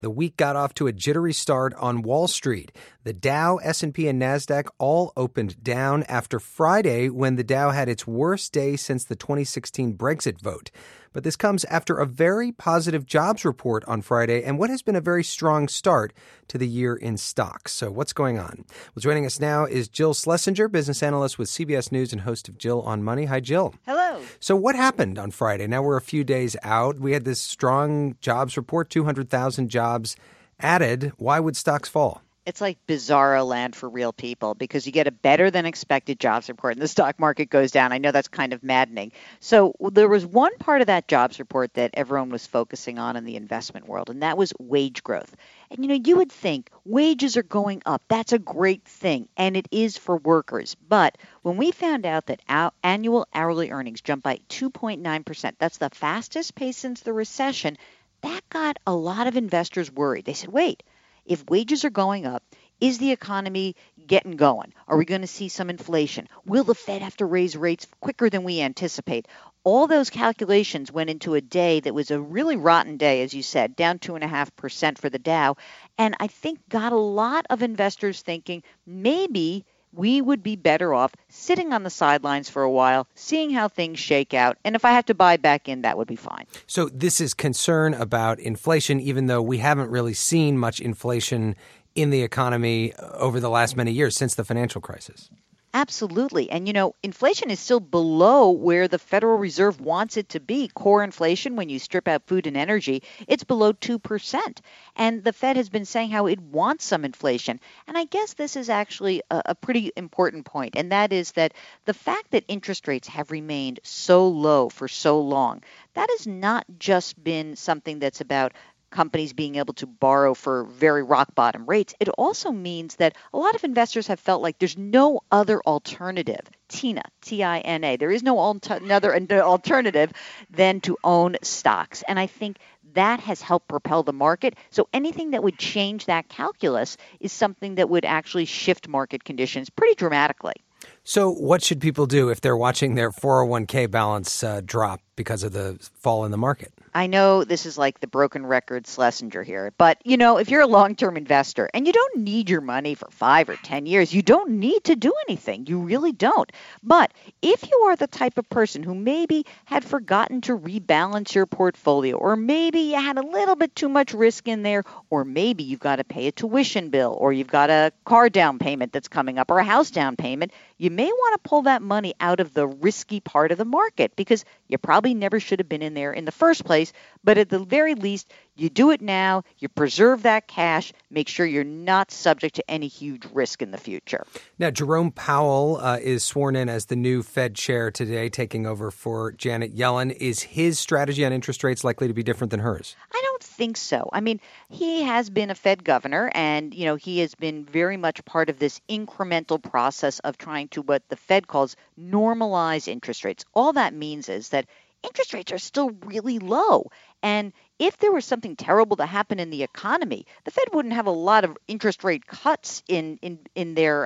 The week got off to a jittery start on Wall Street. The Dow, S&P, and NASDAQ all opened down after Friday when the Dow had its worst day since the 2016 Brexit vote. But this comes after a very positive jobs report on Friday and what has been a very strong start to the year in stocks. So what's going on? Well, joining us now is Jill Schlesinger, business analyst with CBS News and host of Jill on Money. Hi, Jill. Hello. So what happened on Friday? Now we're a few days out. We had this strong jobs report, 200,000 jobs added. Why would stocks fall? It's like bizarro land for real people because you get a better than expected jobs report and the stock market goes down. I know that's kind of maddening. So there was one part of that jobs report that everyone was focusing on in the investment world, and that was wage growth. And, you would think wages are going up. That's a great thing, and it is for workers. But when we found out that our annual hourly earnings jumped by 2.9%, that's the fastest pace since the recession, that got a lot of investors worried. They said, wait. If wages are going up, is the economy getting going? Are we going to see some inflation? Will the Fed have to raise rates quicker than we anticipate? All those calculations went into a day that was a really rotten day, as you said, down 2.5% for the Dow. And I think got a lot of investors thinking maybe we would be better off sitting on the sidelines for a while, seeing how things shake out. And if I have to buy back in, that would be fine. So this is concern about inflation, even though we haven't really seen much inflation in the economy over the last many years since the financial crisis. Absolutely. And, inflation is still below where the Federal Reserve wants it to be. Core inflation, when you strip out food and energy, it's below 2%. And the Fed has been saying how it wants some inflation. And I guess this is actually a pretty important point. And that is that the fact that interest rates have remained so low for so long, that has not just been something that's about companies being able to borrow for very rock bottom rates. It also means that a lot of investors have felt like there's no other alternative. TINA, T-I-N-A. There is no another alternative than to own stocks. And I think that has helped propel the market. So anything that would change that calculus is something that would actually shift market conditions pretty dramatically. So what should people do if they're watching their 401k balance drop because of the fall in the market? I know this is like the broken record Schlesinger here, but, if you're a long-term investor and you don't need your money for 5 or 10 years, you don't need to do anything. You really don't. But if you are the type of person who maybe had forgotten to rebalance your portfolio, or maybe you had a little bit too much risk in there, or maybe you've got to pay a tuition bill, or you've got a car down payment that's coming up, or a house down payment, you may want to pull that money out of the risky part of the market because you probably never should have been in there in the first place. But at the very least, you do it now, you preserve that cash, make sure you're not subject to any huge risk in the future. Now, Jerome Powell is sworn in as the new Fed chair today, taking over for Janet Yellen. Is his strategy on interest rates likely to be different than hers? I don't think so. I mean, he has been a Fed governor and, he has been very much part of this incremental process of trying to what the Fed calls normalize interest rates. All that means is that interest rates are still really low. And if there was something terrible to happen in the economy, the Fed wouldn't have a lot of interest rate cuts in their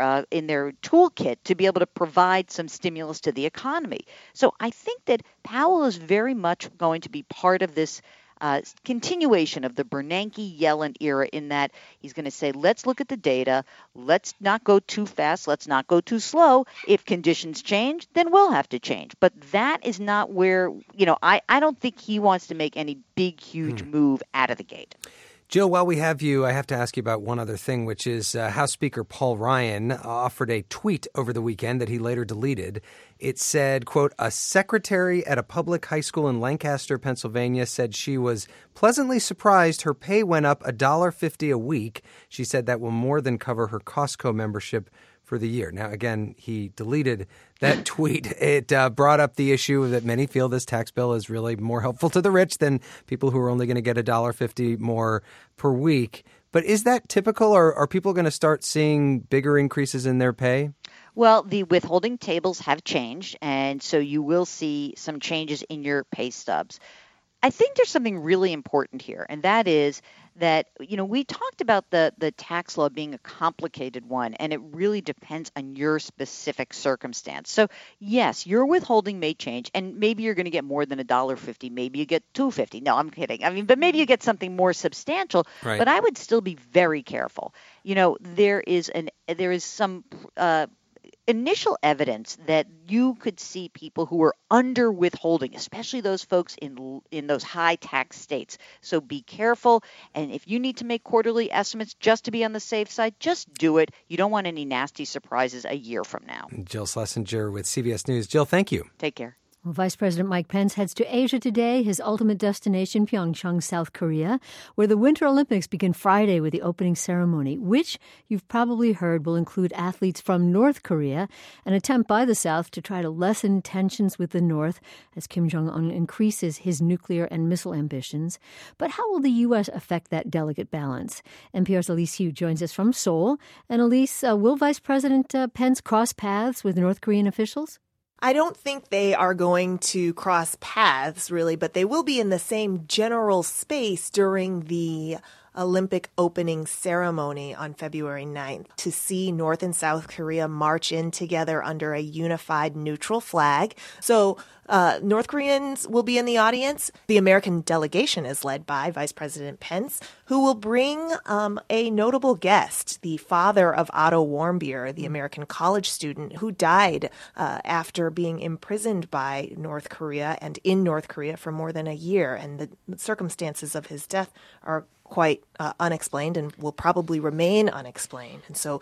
toolkit to be able to provide some stimulus to the economy. So I think that Powell is very much going to be part of this continuation of the Bernanke-Yellen era in that he's going to say, let's look at the data. Let's not go too fast. Let's not go too slow. If conditions change, then we'll have to change. But that is not where, I don't think he wants to make any big, huge move out of the gate. Jill, while we have you, I have to ask you about one other thing, which is House Speaker Paul Ryan offered a tweet over the weekend that he later deleted. It said, quote, a secretary at a public high school in Lancaster, Pennsylvania, said she was pleasantly surprised her pay went up $1.50 a week. She said that will more than cover her Costco membership for the year. Now, again, he deleted that tweet. It brought up the issue that many feel this tax bill is really more helpful to the rich than people who are only going to get $1.50 more per week. But is that typical, or are people going to start seeing bigger increases in their pay? Well, the withholding tables have changed, and so you will see some changes in your pay stubs. I think there's something really important here, and that is that, we talked about the tax law being a complicated one, and it really depends on your specific circumstance. So, yes, your withholding may change, and maybe you're going to get more than $1.50. Maybe you get $2.50. No, I'm kidding. But maybe you get something more substantial. Right. But I would still be very careful. There is some initial evidence that you could see people who are under withholding, especially those folks in those high tax states. So be careful. And if you need to make quarterly estimates just to be on the safe side, just do it. You don't want any nasty surprises a year from now. Jill Schlesinger with CBS News. Jill, thank you. Take care. Well, Vice President Mike Pence heads to Asia today, his ultimate destination, Pyeongchang, South Korea, where the Winter Olympics begin Friday with the opening ceremony, which you've probably heard will include athletes from North Korea, an attempt by the South to try to lessen tensions with the North as Kim Jong-un increases his nuclear and missile ambitions. But how will the U.S. affect that delicate balance? NPR's Elise Hu joins us from Seoul. And Elise, will Vice President Pence cross paths with North Korean officials? I don't think they are going to cross paths, really, but they will be in the same general space during the Olympic opening ceremony on February 9th to see North and South Korea march in together under a unified neutral flag. So North Koreans will be in the audience. The American delegation is led by Vice President Pence, who will bring a notable guest, the father of Otto Warmbier, the American college student who died after being imprisoned by North Korea and in North Korea for more than a year. And the circumstances of his death are quite unexplained and will probably remain unexplained. And so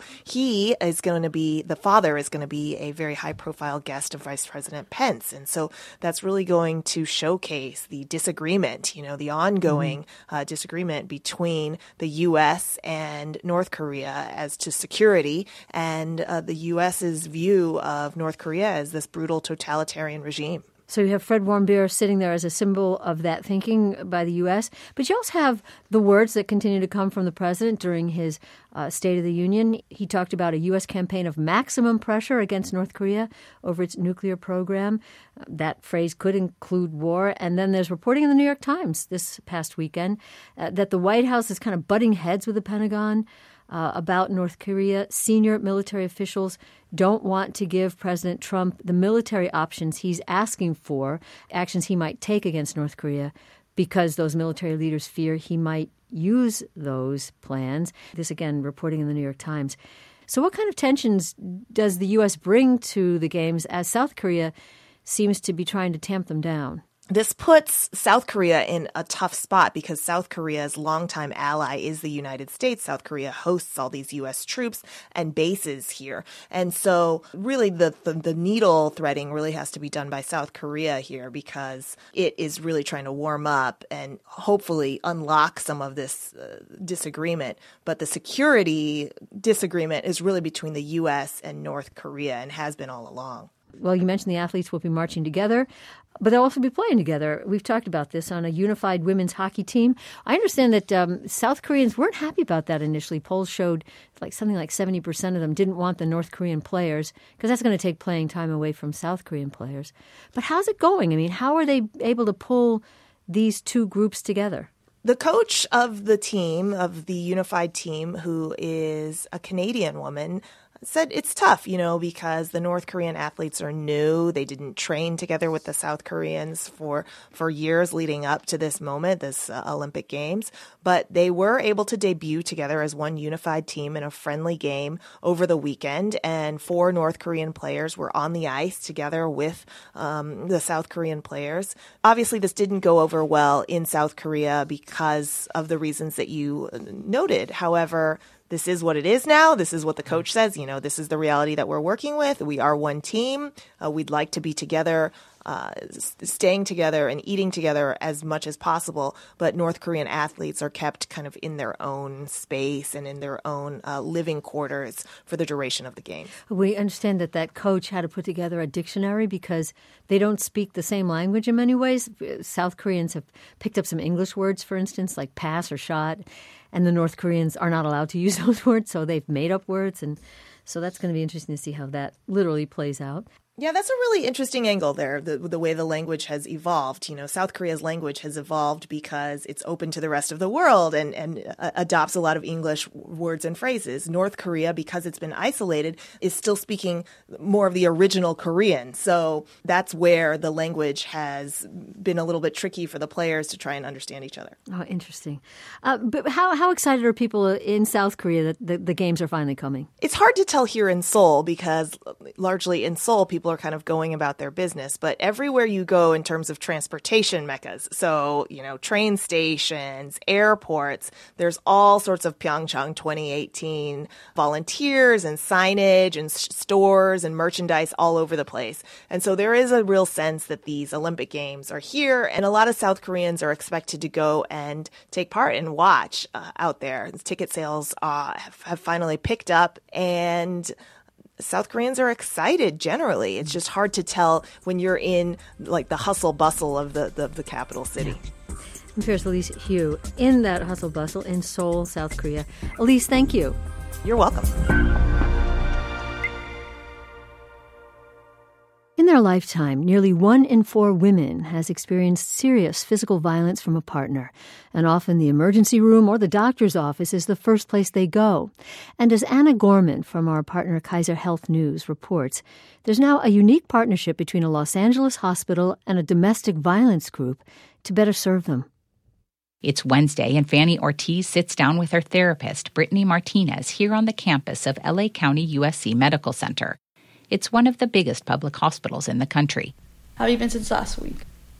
the father is going to be a very high-profile guest of Vice President Pence. And so that's really going to showcase the disagreement, the ongoing disagreement between the U.S. and North Korea as to security and the U.S.'s view of North Korea as this brutal totalitarian regime. So you have Fred Warmbier sitting there as a symbol of that thinking by the U.S., but you also have the words that continue to come from the president during his State of the Union. He talked about a U.S. campaign of maximum pressure against North Korea over its nuclear program. That phrase could include war. And then there's reporting in the New York Times this past weekend that the White House is kind of butting heads with the Pentagon about North Korea. Senior military officials don't want to give President Trump the military options he's asking for, actions he might take against North Korea, because those military leaders fear he might use those plans. This, again, reporting in the New York Times. So what kind of tensions does the U.S. bring to the games as South Korea seems to be trying to tamp them down? This puts South Korea in a tough spot because South Korea's longtime ally is the United States. South Korea hosts all these U.S. troops and bases here. And so really the needle threading really has to be done by South Korea here because it is really trying to warm up and hopefully unlock some of this disagreement. But the security disagreement is really between the U.S. and North Korea and has been all along. Well, you mentioned the athletes will be marching together, but they'll also be playing together. We've talked about this on a unified women's hockey team. I understand that South Koreans weren't happy about that initially. Polls showed something like 70% of them didn't want the North Korean players because that's going to take playing time away from South Korean players. But how's it going? I mean, how are they able to pull these two groups together? The coach of the team, of the unified team, who is a Canadian woman, said it's tough, because the North Korean athletes are new. They didn't train together with the South Koreans for years leading up to this moment, this Olympic Games. But they were able to debut together as one unified team in a friendly game over the weekend. And 4 North Korean players were on the ice together with the South Korean players. Obviously, this didn't go over well in South Korea because of the reasons that you noted. However, this is what it is now. This is what the coach says. This is the reality that we're working with. We are one team. We'd like to be together, staying together and eating together as much as possible. But North Korean athletes are kept kind of in their own space and in their own living quarters for the duration of the game. We understand that coach had to put together a dictionary because they don't speak the same language in many ways. South Koreans have picked up some English words, for instance, like pass or shot. And the North Koreans are not allowed to use those words, so they've made up words. And so that's going to be interesting to see how that literally plays out. Yeah, that's a really interesting angle there, the way the language has evolved. South Korea's language has evolved because it's open to the rest of the world and adopts a lot of English words and phrases. North Korea, because it's been isolated, is still speaking more of the original Korean. So that's where the language has been a little bit tricky for the players to try and understand each other. Oh, interesting. But how excited are people in South Korea that the games are finally coming? It's hard to tell here in Seoul because largely in Seoul, people are kind of going about their business. But everywhere you go in terms of transportation meccas, so, train stations, airports, there's all sorts of Pyeongchang 2018 volunteers and signage and stores and merchandise all over the place. And so there is a real sense that these Olympic Games are here, and a lot of South Koreans are expected to go and take part and watch out there. Ticket sales have finally picked up, and South Koreans are excited generally. It's just hard to tell when you're in like the hustle bustle of the capital city. Yeah. Here's Elise Hu in that hustle bustle in Seoul, South Korea. Elise, thank you. You're welcome. In their lifetime, nearly 1 in 4 women has experienced serious physical violence from a partner, and often the emergency room or the doctor's office is the first place they go. And as Anna Gorman from our partner Kaiser Health News reports, there's now a unique partnership between a Los Angeles hospital and a domestic violence group to better serve them. It's Wednesday, and Fanny Ortiz sits down with her therapist, Brittany Martinez, here on the campus of LA County USC Medical Center. It's one of the biggest public hospitals in the country. How have you been since last week?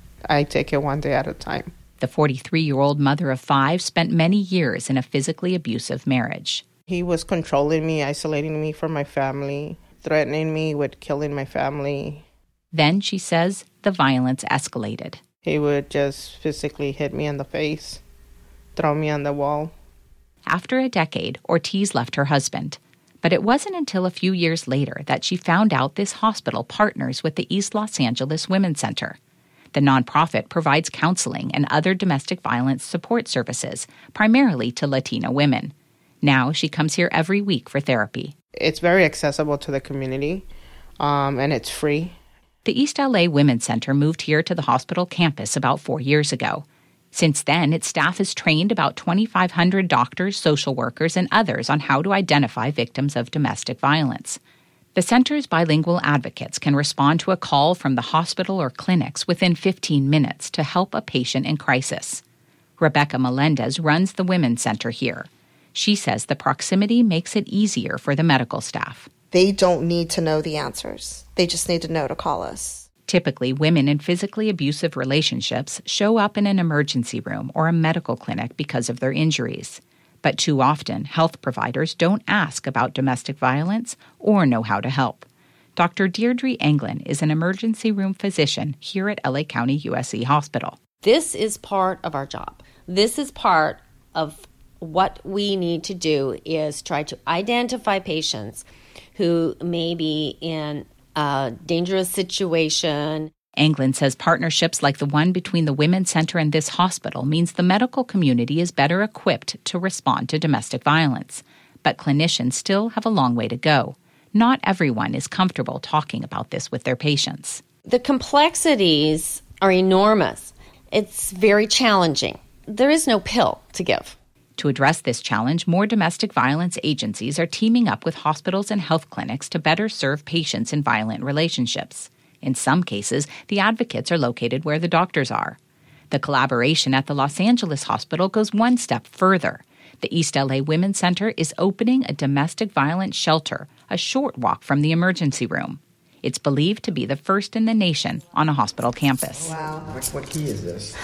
I take it one day at a time. The 43-year-old mother of 5 spent many years in a physically abusive marriage. He was controlling me, isolating me from my family, threatening me with killing my family. Then, she says, the violence escalated. He would just physically hit me in the face, throw me on the wall. After a decade, Ortiz left her husband. But it wasn't until a few years later that she found out this hospital partners with the East Los Angeles Women's Center. The nonprofit provides counseling and other domestic violence support services, primarily to Latina women. Now she comes here every week for therapy. It's very accessible to the community, and it's free. The East LA Women's Center moved here to the hospital campus about 4 years ago. Since then, its staff has trained about 2,500 doctors, social workers, and others on how to identify victims of domestic violence. The center's bilingual advocates can respond to a call from the hospital or clinics within 15 minutes to help a patient in crisis. Rebecca Melendez runs the Women's Center here. She says the proximity makes it easier for the medical staff. They don't need to know the answers. They just need to know to call us. Typically, women in physically abusive relationships show up in an emergency room or a medical clinic because of their injuries. But too often, health providers don't ask about domestic violence or know how to help. Dr. Deirdre Anglin is an emergency room physician here at LA County USC Hospital. This is part of our job. This is part of what we need to do is try to identify patients who may be in a dangerous situation. Anglin says partnerships like the one between the Women's Center and this hospital means the medical community is better equipped to respond to domestic violence. But clinicians still have a long way to go. Not everyone is comfortable talking about this with their patients. The complexities are enormous. It's very challenging. There is no pill to give. To address this challenge, more domestic violence agencies are teaming up with hospitals and health clinics to better serve patients in violent relationships. In some cases, the advocates are located where the doctors are. The collaboration at the Los Angeles hospital goes one step further. The East LA Women's Center is opening a domestic violence shelter, a short walk from the emergency room. It's believed to be the first in the nation on a hospital campus. Wow. What key is this?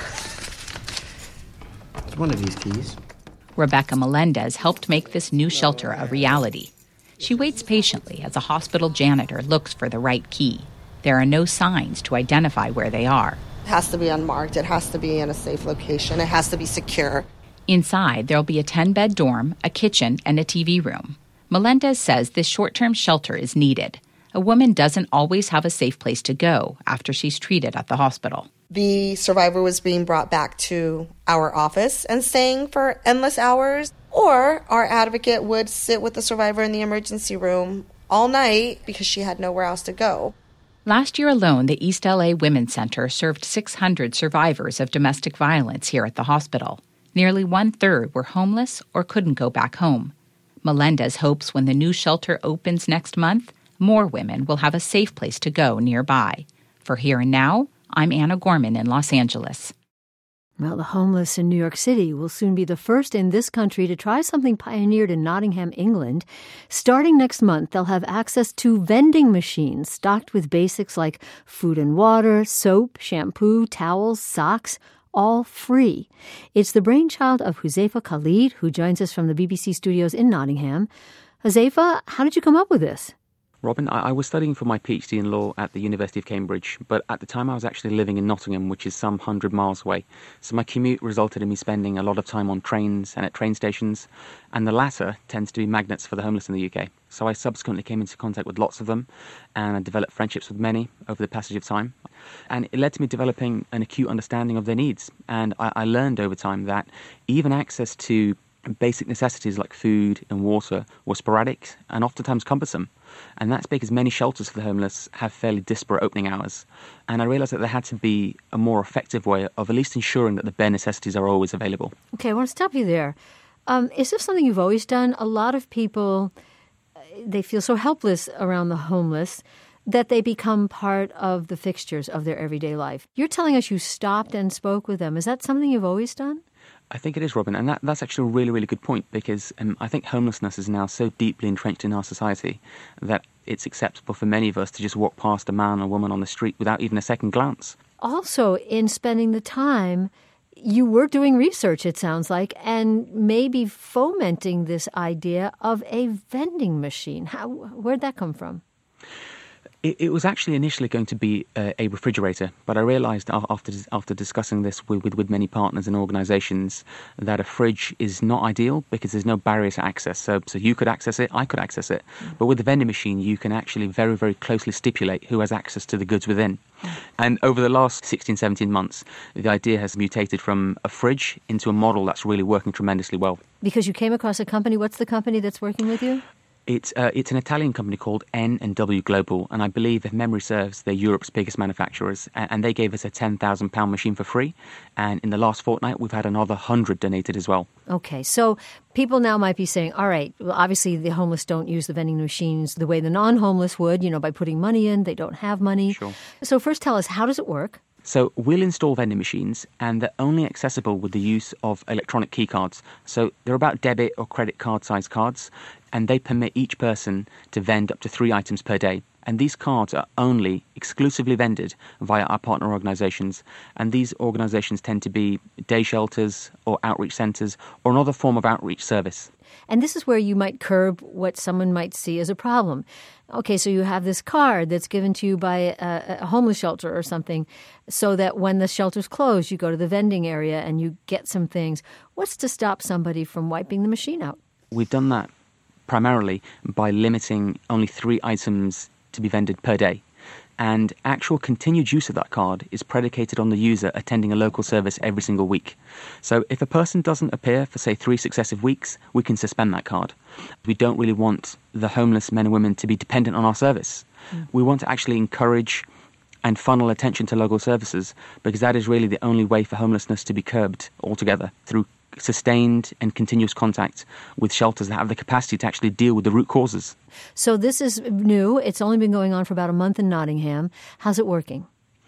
It's one of these keys. Rebecca Melendez helped make this new shelter a reality. She waits patiently as a hospital janitor looks for the right key. There are no signs to identify where they are. It has to be unmarked. It has to be in a safe location. It has to be secure. Inside, there'll be a 10-bed dorm, a kitchen, and a TV room. Melendez says this short-term shelter is needed. A woman doesn't always have a safe place to go after she's treated at the hospital. The survivor was being brought back to our office and staying for endless hours, or our advocate would sit with the survivor in the emergency room all night because she had nowhere else to go. Last year alone, the East LA Women's Center served 600 survivors of domestic violence here at the hospital. Nearly 1/3 were homeless or couldn't go back home. Melendez hopes when the new shelter opens next month, more women will have a safe place to go nearby. For Here and Now, I'm Anna Gorman in Los Angeles. Well, the homeless in New York City will soon be the first in this country to try something pioneered in Nottingham, England. Starting next month, they'll have access to vending machines stocked with basics like food and water, soap, shampoo, towels, socks, all free. It's the brainchild of Huzaifa Khalid, who joins us from the BBC studios in Nottingham. Huzaifa, how did you come up with this? Robin, I was studying for my PhD in law at the University of Cambridge, but at the time I was actually living in Nottingham, which is some 100 miles away. So my commute resulted in me spending a lot of time on trains and at train stations, and the latter tends to be magnets for the homeless in the UK. So I subsequently came into contact with lots of them, and I developed friendships with many over the passage of time. And it led to me developing an acute understanding of their needs. And I learned over time that even access to basic necessities like food and water were sporadic and oftentimes cumbersome. And that's because many shelters for the homeless have fairly disparate opening hours. And I realised that there had to be a more effective way of at least ensuring that the bare necessities are always available. Okay, I want to stop you there. Is this something you've always done? A lot of people, they feel so helpless around the homeless that they become part of the fixtures of their everyday life. You're telling us you stopped and spoke with them. Is that something you've always done? I think it is, Robin, and that's actually a really, really good point, because I think homelessness is now so deeply entrenched in our society that it's acceptable for many of us to just walk past a man or woman on the street without even a second glance. Also, in spending the time, you were doing research, it sounds like, and maybe fomenting this idea of a vending machine. Where'd that come from? It was actually initially going to be a refrigerator, but I realised after discussing this with many partners and organisations that a fridge is not ideal because there's no barrier to access. So you could access it, I could access it. But with the vending machine, you can actually very, very closely stipulate who has access to the goods within. And over the last 16, 17 months, the idea has mutated from a fridge into a model that's really working tremendously well. Because you came across a company. What's the company that's working with you? It's an Italian company called N&W Global, and I believe, if memory serves, they're Europe's biggest manufacturers, and they gave us a £10,000 machine for free, and in the last fortnight we've had another 100 donated as well. Okay, so people now might be saying, all right, well, obviously the homeless don't use the vending machines the way the non-homeless would, by putting money in. They don't have money. Sure. So first tell us, how does it work? So we'll install vending machines, and they're only accessible with the use of electronic key cards. So they're about debit or credit card size cards, and they permit each person to vend up to 3 items per day. And these cards are only exclusively vended via our partner organisations. And these organisations tend to be day shelters or outreach centres or another form of outreach service. And this is where you might curb what someone might see as a problem. Okay, so you have this card that's given to you by a homeless shelter or something, so that when the shelter's closed, you go to the vending area and you get some things. What's to stop somebody from wiping the machine out? We've done that primarily by limiting only 3 items to be vended per day. And actual continued use of that card is predicated on the user attending a local service every single week. So if a person doesn't appear for, say, 3 successive weeks, we can suspend that card. We don't really want the homeless men and women to be dependent on our service. We want to actually encourage and funnel attention to local services, because that is really the only way for homelessness to be curbed altogether, through sustained and continuous contact with shelters that have the capacity to actually deal with the root causes. So this is new. It's only been going on for about a month in Nottingham. How's it working?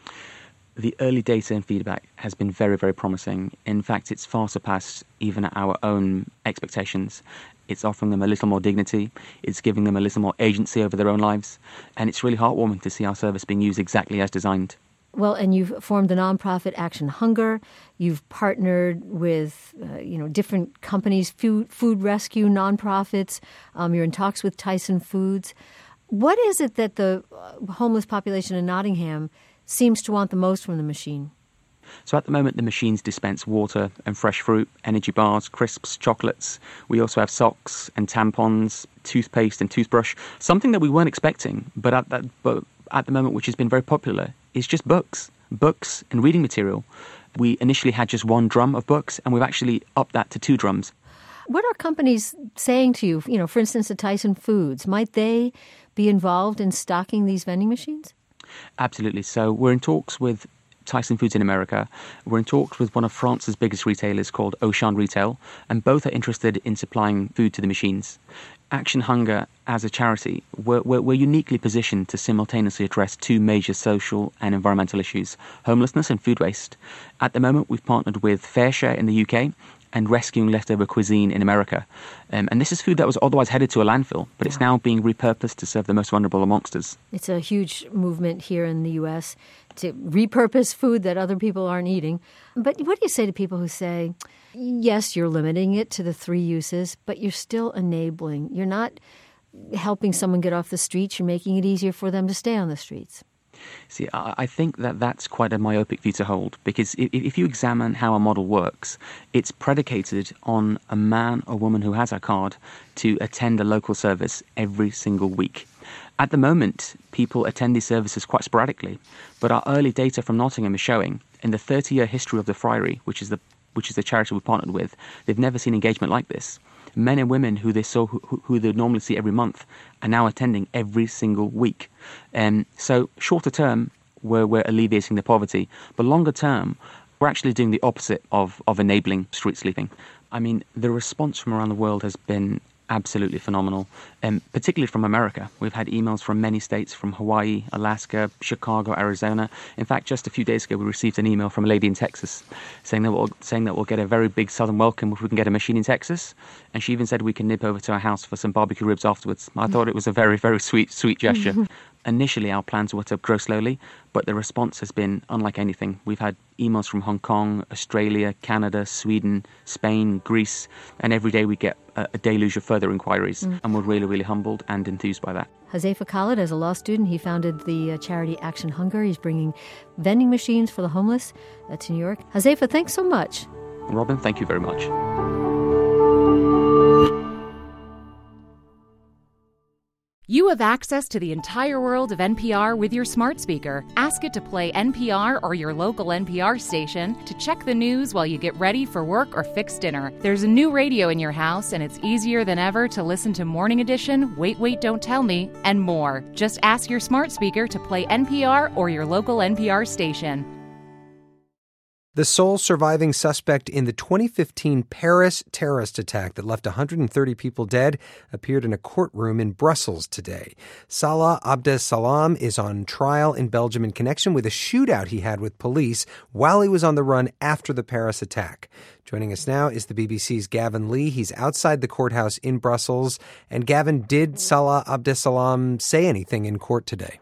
The early data and feedback has been very, very promising. In fact, it's far surpassed even our own expectations. It's offering them a little more dignity. It's giving them a little more agency over their own lives. And it's really heartwarming to see our service being used exactly as designed. Well, and you've formed the nonprofit Action Hunger. You've partnered with, different companies, food rescue nonprofits. You're in talks with Tyson Foods. What is it that the homeless population in Nottingham seems to want the most from the machine? So at the moment, the machines dispense water and fresh fruit, energy bars, crisps, chocolates. We also have socks and tampons, toothpaste and toothbrush. Something that we weren't expecting, but at the moment, which has been very popular, is just books and reading material. We initially had just 1 drum of books, and we've actually upped that to 2 drums. What are companies saying to you? For instance, the Tyson Foods, might they be involved in stocking these vending machines? Absolutely. So we're in talks with Tyson Foods in America. We're in talks with one of France's biggest retailers called Auchan Retail, and both are interested in supplying food to the machines. Action Hunger, as a charity, we're uniquely positioned to simultaneously address two major social and environmental issues, homelessness and food waste. At the moment, we've partnered with FareShare in the UK and Rescuing Leftover Cuisine in America. And this is food that was otherwise headed to a landfill, but it's now being repurposed to serve the most vulnerable amongst us. It's a huge movement here in the U.S. to repurpose food that other people aren't eating. But what do you say to people who say, yes, you're limiting it to the 3 uses, but you're still enabling. You're not helping someone get off the streets. You're making it easier for them to stay on the streets. See, I think that's quite a myopic view to hold, because if you examine how our model works, it's predicated on a man or woman who has a card to attend a local service every single week. At the moment, people attend these services quite sporadically, but our early data from Nottingham is showing in the 30-year history of the Friary, which is the charity we partnered with, they've never seen engagement like this. Men and women who they normally see every month are now attending every single week. So shorter term, we're alleviating the poverty, but longer term, we're actually doing the opposite of enabling street sleeping. I mean, the response from around the world has been absolutely phenomenal, particularly from America. We've had emails from many states, from Hawaii, Alaska, Chicago, Arizona. In fact, just a few days ago, we received an email from a lady in Texas saying that we'll get a very big southern welcome if we can get a machine in Texas. And she even said we can nip over to our house for some barbecue ribs afterwards. I thought it was a very, very sweet gesture. Initially, our plans were to grow slowly, but the response has been unlike anything. We've had emails from Hong Kong, Australia, Canada, Sweden, Spain, Greece, and every day we get a deluge of further inquiries, and we're really, really humbled and enthused by that. Huzaifa Khalid, as a law student, he founded the charity Action Hunger. He's bringing vending machines for the homeless to New York. Huzaifa, thanks so much. Robin, thank you very much. You have access to the entire world of NPR with your smart speaker. Ask it to play NPR or your local NPR station, to check the news while you get ready for work or fix dinner. There's a new radio in your house, and it's easier than ever to listen to Morning Edition, Wait, Don't Tell Me, and more. Just ask your smart speaker to play NPR or your local NPR station. The sole surviving suspect in the 2015 Paris terrorist attack that left 130 people dead appeared in a courtroom in Brussels today. Salah Abdeslam is on trial in Belgium in connection with a shootout he had with police while he was on the run after the Paris attack. Joining us now is the BBC's Gavin Lee. He's outside the courthouse in Brussels. And Gavin, did Salah Abdeslam say anything in court today?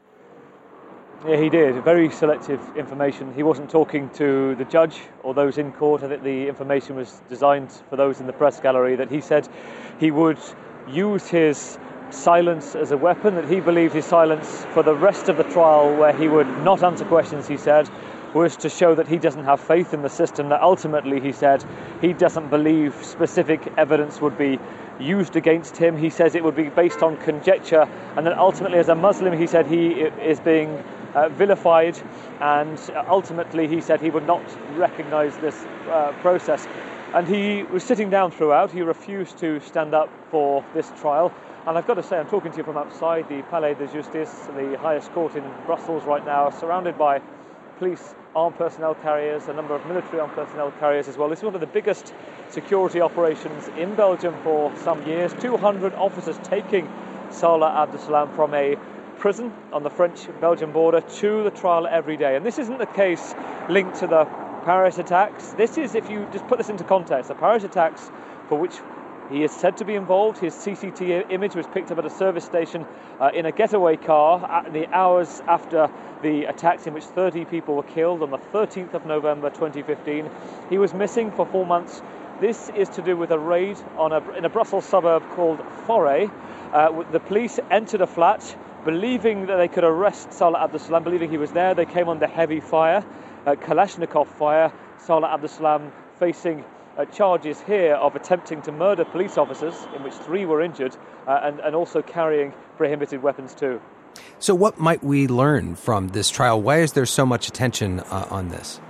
Yeah, he did. Very selective information. He wasn't talking to the judge or those in court. I think the information was designed for those in the press gallery, that he said he would use his silence as a weapon, that he believed his silence for the rest of the trial, where he would not answer questions, he said, was to show that he doesn't have faith in the system, that ultimately, he said, he doesn't believe specific evidence would be used against him. He says it would be based on conjecture, and that ultimately, as a Muslim, he said he is being vilified, and ultimately he said he would not recognise this process. And he was sitting down throughout. He refused to stand up for this trial. And I've got to say, I'm talking to you from outside the Palais de Justice, the highest court in Brussels right now, surrounded by police armed personnel carriers, a number of military armed personnel carriers as well. This is one of the biggest security operations in Belgium for some years. 200 officers taking Salah Abdeslam from a prison on the French-Belgian border to the trial every day. And this isn't the case linked to the Paris attacks. This is, if you just put this into context, the Paris attacks for which he is said to be involved. His CCTV image was picked up at a service station in a getaway car at the hours after the attacks, in which 30 people were killed on the 13th of November 2015. He was missing for 4 months. This is to do with a raid in a Brussels suburb called Forêt. The police entered a flat believing that they could arrest Salah Abdeslam, believing he was there. They came under heavy fire, Kalashnikov fire. Salah Abdeslam facing charges here of attempting to murder police officers, in which 3 were injured, and also carrying prohibited weapons too. So what might we learn from this trial? Why is there so much attention on this?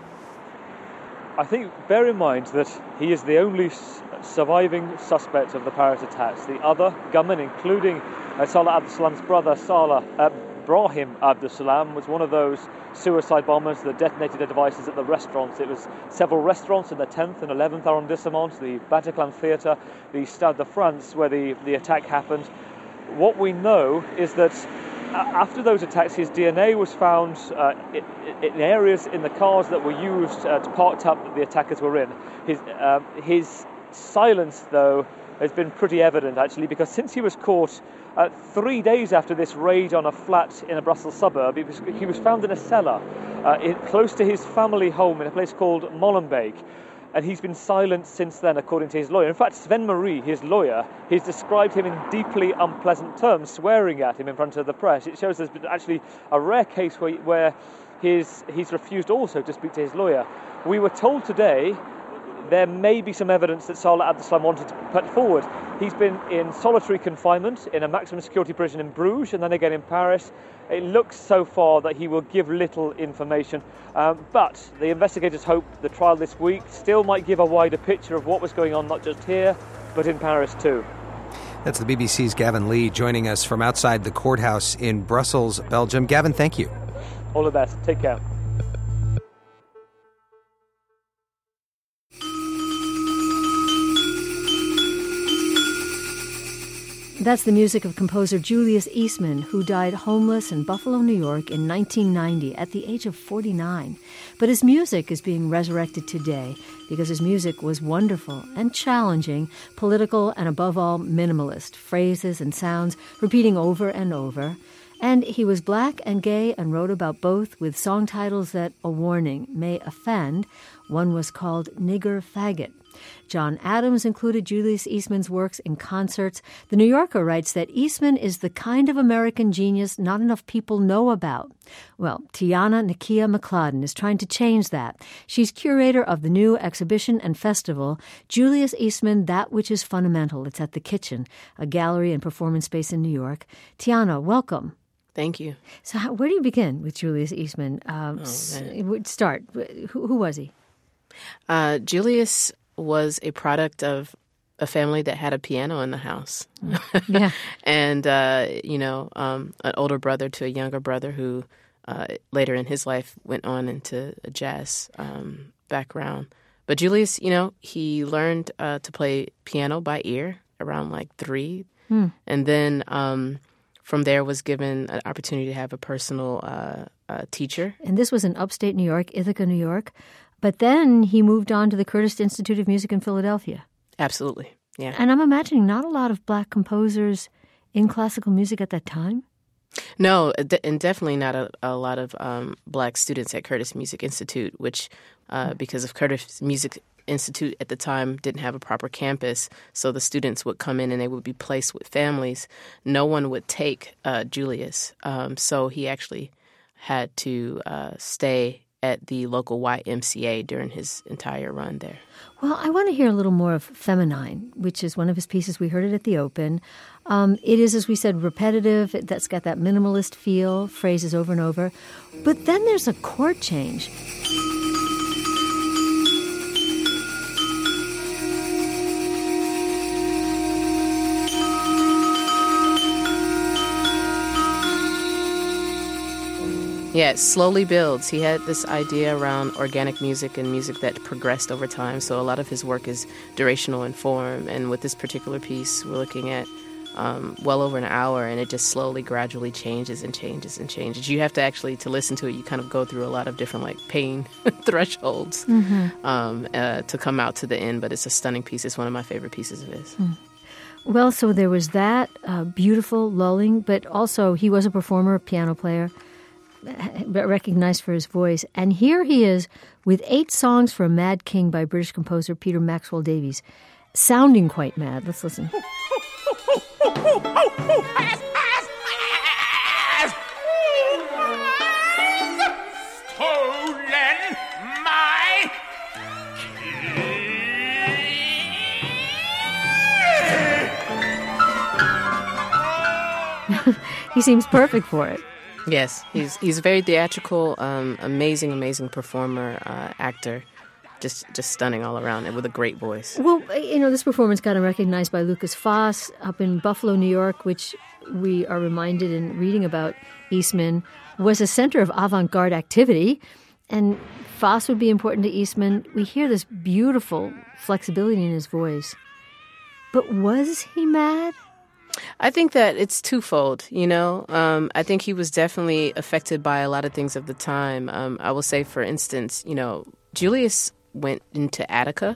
I think, bear in mind that he is the only surviving suspect of the Paris attacks. The other gunmen, including Salah Abdeslam's brother, Brahim Abdulsalam was one of those suicide bombers that detonated their devices at the restaurants. It was several restaurants in the 10th and 11th arrondissement, the Bataclan Theatre, the Stade de France, where the attack happened. What we know is that after those attacks, his DNA was found in areas in the cars that were used parked up that the attackers were in. His silence, though, has been pretty evident, actually, because since he was caught 3 days after this raid on a flat in a Brussels suburb, he was found in a cellar close to his family home in a place called Molenbeek. And he's been silent since then, according to his lawyer. In fact, Sven Marie, his lawyer, he's described him in deeply unpleasant terms, swearing at him in front of the press. It shows there's been actually a rare case where he's refused also to speak to his lawyer. We were told today there may be some evidence that Salah Abdeslam wanted to put forward. He's been in solitary confinement in a maximum security prison in Bruges and then again in Paris. It looks so far that he will give little information, but the investigators hope the trial this week still might give a wider picture of what was going on, not just here, but in Paris too. That's the BBC's Gavin Lee joining us from outside the courthouse in Brussels, Belgium. Gavin, thank you. All the best. Take care. That's the music of composer Julius Eastman, who died homeless in Buffalo, New York in 1990 at the age of 49. But his music is being resurrected today because his music was wonderful and challenging, political, and above all, minimalist, phrases and sounds repeating over and over. And he was black and gay and wrote about both with song titles that, a warning, may offend. One was called Nigger Faggot. John Adams included Julius Eastman's works in concerts. The New Yorker writes that Eastman is the kind of American genius not enough people know about. Well, Tiana Nakia McLaden is trying to change that. She's curator of the new exhibition and festival, Julius Eastman, That Which is Fundamental. It's at The Kitchen, a gallery and performance space in New York. Tiana, welcome. Thank you. So where do you begin with Julius Eastman? Start. Who was he? Julius was a product of a family that had a piano in the house. Yeah. And, an older brother to a younger brother who later in his life went on into a jazz background. But Julius, he learned to play piano by ear around like 3. And then from there was given an opportunity to have a personal teacher. And this was in upstate New York, Ithaca, New York. But then he moved on to the Curtis Institute of Music in Philadelphia. Absolutely, yeah. And I'm imagining not a lot of black composers in classical music at that time? No, and definitely not a lot of black students at Curtis Music Institute, which, because of Curtis Music Institute at the time didn't have a proper campus, so the students would come in and they would be placed with families. No one would take Julius, so he actually had to stay at the local YMCA during his entire run there. Well, I want to hear a little more of Feminine, which is one of his pieces. We heard it at the Open. It is, as we said, repetitive. That's got that minimalist feel, phrases over and over. But then there's a chord change. Yeah, it slowly builds. He had this idea around organic music and music that progressed over time. So a lot of his work is durational in form. And with this particular piece, we're looking at well over an hour, and it just slowly, gradually changes and changes and changes. You have to actually, to listen to it, you kind of go through a lot of different pain thresholds to come out to the end. But it's a stunning piece. It's one of my favorite pieces of his. Well, so there was that beautiful, lulling, but also he was a performer, a piano player, recognized for his voice. And here he is with 8 songs for a Mad King by British composer Peter Maxwell Davies, sounding quite mad. Let's listen. He seems perfect for it. Yes, he's a very theatrical, amazing performer, actor. just stunning all around and with a great voice. Well, this performance got him recognized by Lucas Foss up in Buffalo, New York, which we are reminded in reading about Eastman was a center of avant-garde activity. And Foss would be important to Eastman. We hear this beautiful flexibility in his voice. But was he mad? I think that it's twofold, I think he was definitely affected by a lot of things of the time. I will say, for instance, Julius went into Attica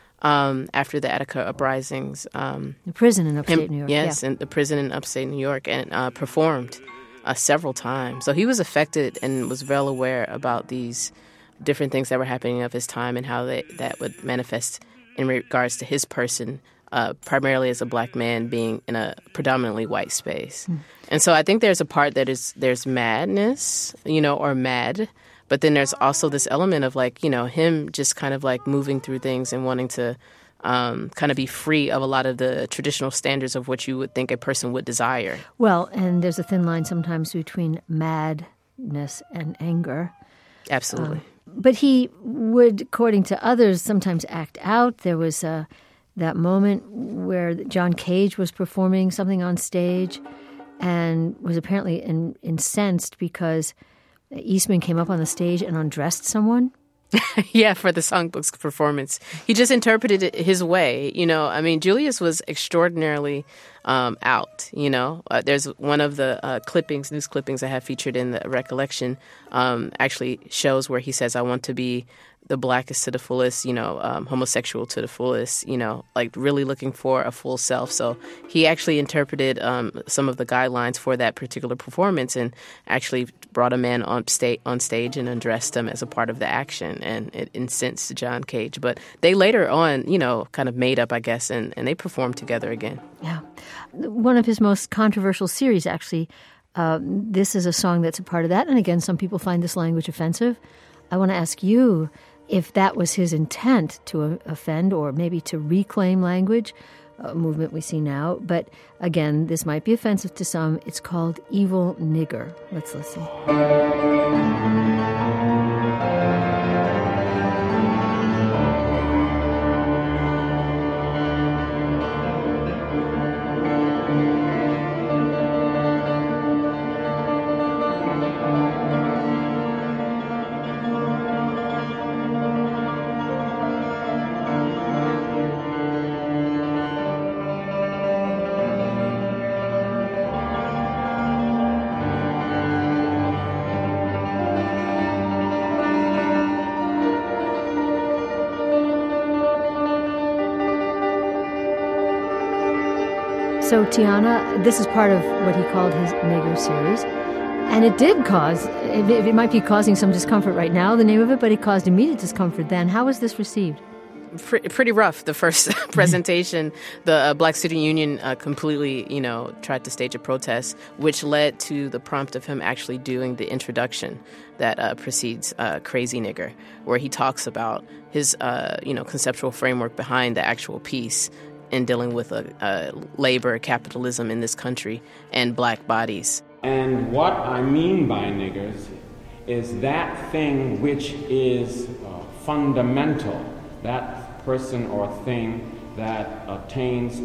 after the Attica uprisings. The prison in upstate New York. Yes, yeah. And the prison in upstate New York, and performed several times. So he was affected and was well aware about these different things that were happening of his time and how that would manifest in regards to his person, primarily as a black man being in a predominantly white space. And so I think there's a part that there's madness, or mad, but then there's also this element of him just kind of moving through things and wanting to kind of be free of a lot of the traditional standards of what you would think a person would desire. Well, and there's a thin line sometimes between madness and anger. Absolutely. But he would, according to others, sometimes act out. There was that moment where John Cage was performing something on stage and was apparently incensed because Eastman came up on the stage and undressed someone. Yeah, for the Songbook's performance. He just interpreted it his way. Julius was extraordinarily out, There's one of the news clippings I have featured in the recollection actually shows where he says, I want to be the blackest to the fullest, homosexual to the fullest, really looking for a full self. So he actually interpreted some of the guidelines for that particular performance and actually brought a man on stage and undressed him as a part of the action. And it incensed John Cage. But they later on, kind of made up, I guess, and they performed together again. Yeah. One of his most controversial series, actually, this is a song that's a part of that. And again, some people find this language offensive. I want to ask you if that was his intent to offend or maybe to reclaim language, a movement we see now. But again, this might be offensive to some. It's called Evil Nigger. Let's listen. So, Tiana, this is part of what he called his Nigger series. And it did cause, it might be causing some discomfort right now, the name of it, but it caused immediate discomfort then. How was this received? Pretty rough. The first presentation, the Black Student Union completely, tried to stage a protest, which led to the prompt of him actually doing the introduction that precedes Crazy Nigger, where he talks about his, conceptual framework behind the actual piece in dealing with labor, capitalism in this country, and black bodies. And what I mean by niggers is that thing which is fundamental, that person or thing that attains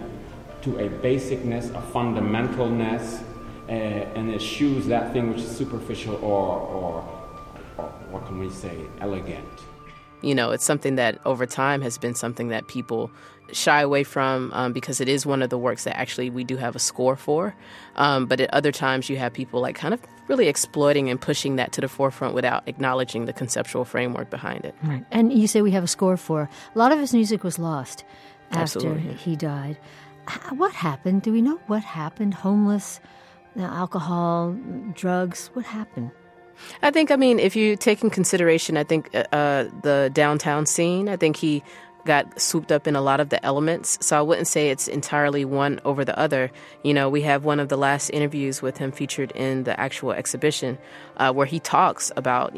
to a basicness, a fundamentalness, and eschews that thing which is superficial or what can we say, elegant. It's something that over time has been something that people shy away from because it is one of the works that actually we do have a score for. But at other times you have people kind of really exploiting and pushing that to the forefront without acknowledging the conceptual framework behind it. Right. And you say we have a score for. A lot of his music was lost after he died. What happened? Do we know what happened? Homeless, alcohol, drugs, what happened? I think, if you take in consideration, I think the downtown scene, I think he got swooped up in a lot of the elements. So I wouldn't say it's entirely one over the other. We have one of the last interviews with him featured in the actual exhibition where he talks about,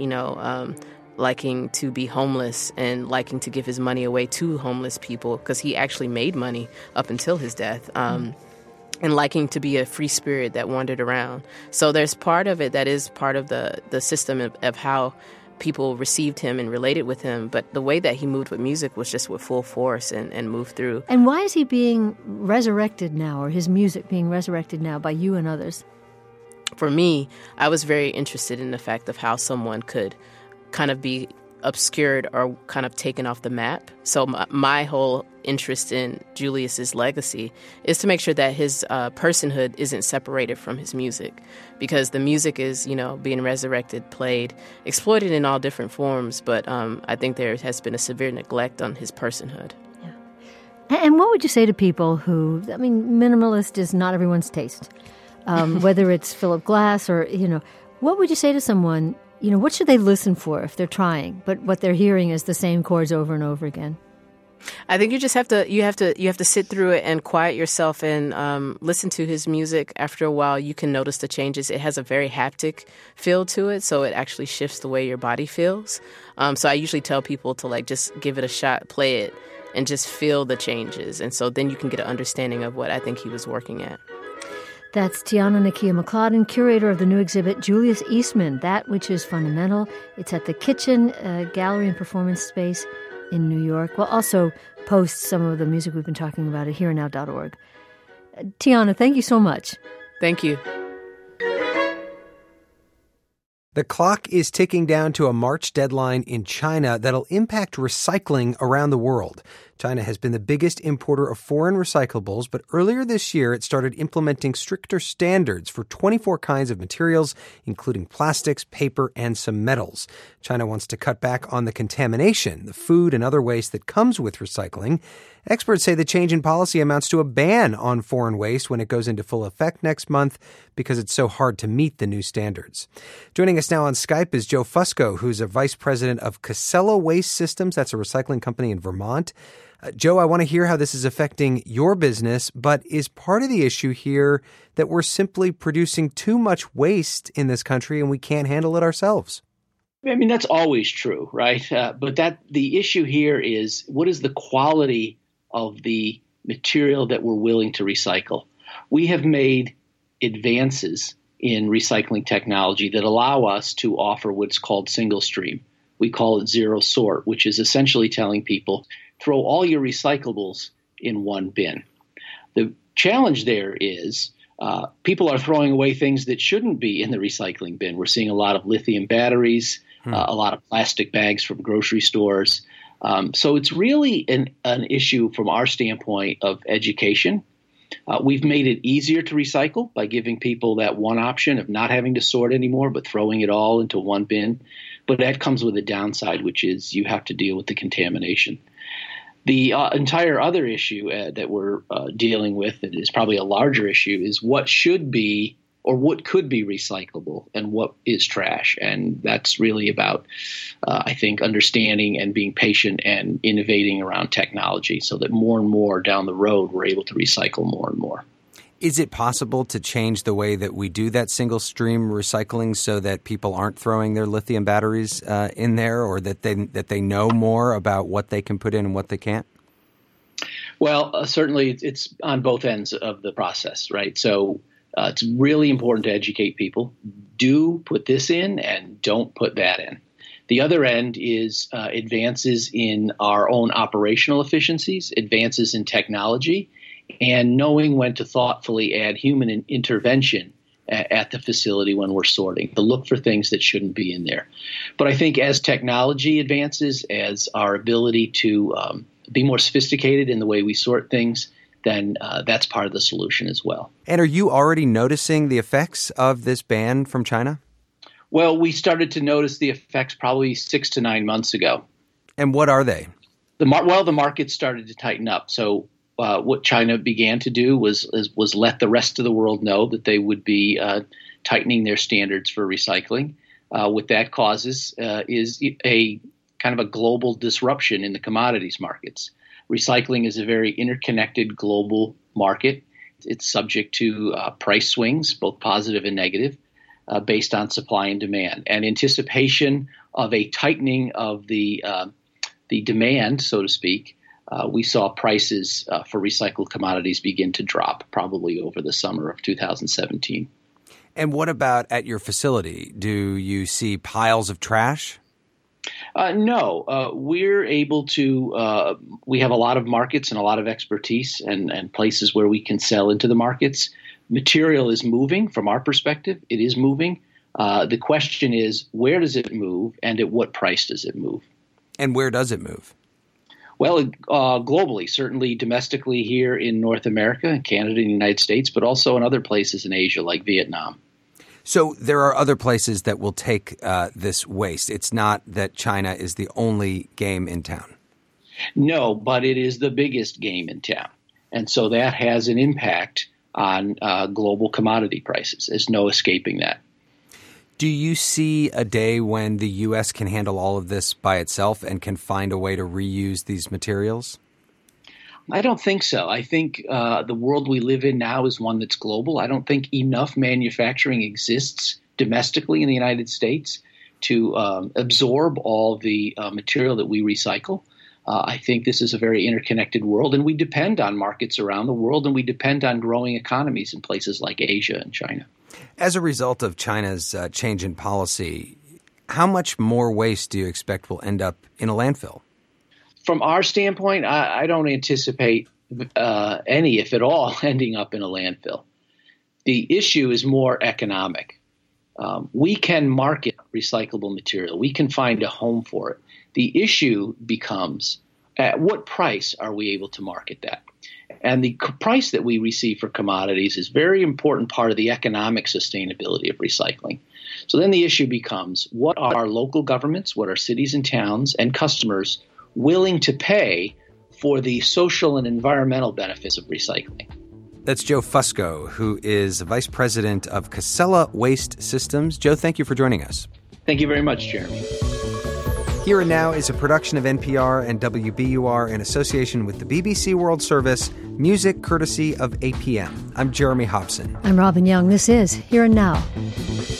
liking to be homeless and liking to give his money away to homeless people because he actually made money up until his death. And liking to be a free spirit that wandered around. So there's part of it that is part of the system of how people received him and related with him, but the way that he moved with music was just with full force and moved through. And why is he being resurrected now, or his music being resurrected now by you and others? For me, I was very interested in the fact of how someone could kind of be obscured or kind of taken off the map. So my whole interest in Julius's legacy is to make sure that his personhood isn't separated from his music, because the music is, being resurrected, played, exploited in all different forms. But I think there has been a severe neglect on his personhood. Yeah. And what would you say to people who, minimalist is not everyone's taste, whether it's Philip Glass or, what would you say to someone? What should they listen for if they're trying, but what they're hearing is the same chords over and over again? I think you just have to sit through it and quiet yourself and listen to his music. After a while, you can notice the changes. It has a very haptic feel to it, so it actually shifts the way your body feels. So I usually tell people to just give it a shot, play it, and just feel the changes. And so then you can get an understanding of what I think he was working at. That's Tiana Nakia McLaughlin, curator of the new exhibit, Julius Eastman, That Which Is Fundamental. It's at the Kitchen Gallery and Performance Space in New York. We'll also post some of the music we've been talking about at hereandnow.org. Tiana, thank you so much. Thank you. The clock is ticking down to a March deadline in China that'll impact recycling around the world. China has been the biggest importer of foreign recyclables, but earlier this year it started implementing stricter standards for 24 kinds of materials, including plastics, paper, and some metals. China wants to cut back on the contamination, the food and other waste that comes with recycling. Experts say the change in policy amounts to a ban on foreign waste when it goes into full effect next month because it's so hard to meet the new standards. Joining us now on Skype is Joe Fusco, who's a vice president of Casella Waste Systems. That's a recycling company in Vermont. Joe, I want to hear how this is affecting your business, but is part of the issue here that we're simply producing too much waste in this country and we can't handle it ourselves? That's always true, right? But the issue here is, what is the quality of the material that we're willing to recycle? We have made advances in recycling technology that allow us to offer what's called single stream. We call it zero sort, which is essentially telling people, throw all your recyclables in one bin. The challenge there is people are throwing away things that shouldn't be in the recycling bin. We're seeing a lot of lithium batteries, a lot of plastic bags from grocery stores. So it's really an issue from our standpoint of education. We've made it easier to recycle by giving people that one option of not having to sort anymore, but throwing it all into one bin. But that comes with a downside, which is you have to deal with the contamination. The entire other issue that we're dealing with, that is probably a larger issue, is what should be or what could be recyclable and what is trash. And that's really about, I think, understanding and being patient and innovating around technology so that more and more down the road we're able to recycle more and more. Is it possible to change the way that we do that single stream recycling so that people aren't throwing their lithium batteries in there, or that they know more about what they can put in and what they can't? Well, certainly it's on both ends of the process, right? So it's really important to educate people. Do put this in and don't put that in. The other end is advances in our own operational efficiencies, advances in technology, and knowing when to thoughtfully add human intervention at the facility when we're sorting, to look for things that shouldn't be in there. But I think as technology advances, as our ability to be more sophisticated in the way we sort things, then that's part of the solution as well. And are you already noticing the effects of this ban from China? Well, we started to notice the effects probably 6 to 9 months ago. And what are they? The market started to tighten up. So what China began to do was let the rest of the world know that they would be tightening their standards for recycling. What that causes is a kind of a global disruption in the commodities markets. Recycling is a very interconnected global market. It's subject to price swings, both positive and negative, based on supply and demand. And anticipation of a tightening of the demand, so to speak, we saw prices for recycled commodities begin to drop probably over the summer of 2017. And what about at your facility? Do you see piles of trash? No, we're able to, we have a lot of markets and a lot of expertise and places where we can sell into the markets. Material is moving from our perspective. It is moving. The question is, where does it move and at what price does it move? And where does it move? Well, globally, certainly domestically here in North America and Canada and the United States, but also in other places in Asia like Vietnam. So there are other places that will take this waste. It's not that China is the only game in town. No, but it is the biggest game in town. And so that has an impact on global commodity prices. There's no escaping that. Do you see a day when the U.S. can handle all of this by itself and can find a way to reuse these materials? I don't think so. I think the world we live in now is one that's global. I don't think enough manufacturing exists domestically in the United States to absorb all the material that we recycle. I think this is a very interconnected world, and we depend on markets around the world, and we depend on growing economies in places like Asia and China. As a result of China's change in policy, how much more waste do you expect will end up in a landfill? From our standpoint, I don't anticipate any, if at all, ending up in a landfill. The issue is more economic. We can market recyclable material. We can find a home for it. The issue becomes, at what price are we able to market that? And the price that we receive for commodities is a very important part of the economic sustainability of recycling. So then the issue becomes, what are local governments, what are cities and towns and customers willing to pay for the social and environmental benefits of recycling? That's Joe Fusco, who is Vice President of Casella Waste Systems. Joe, thank you for joining us. Thank you very much, Jeremy. Here and Now is a production of NPR and WBUR in association with the BBC World Service, music courtesy of APM. I'm Jeremy Hobson. I'm Robin Young. This is Here and Now.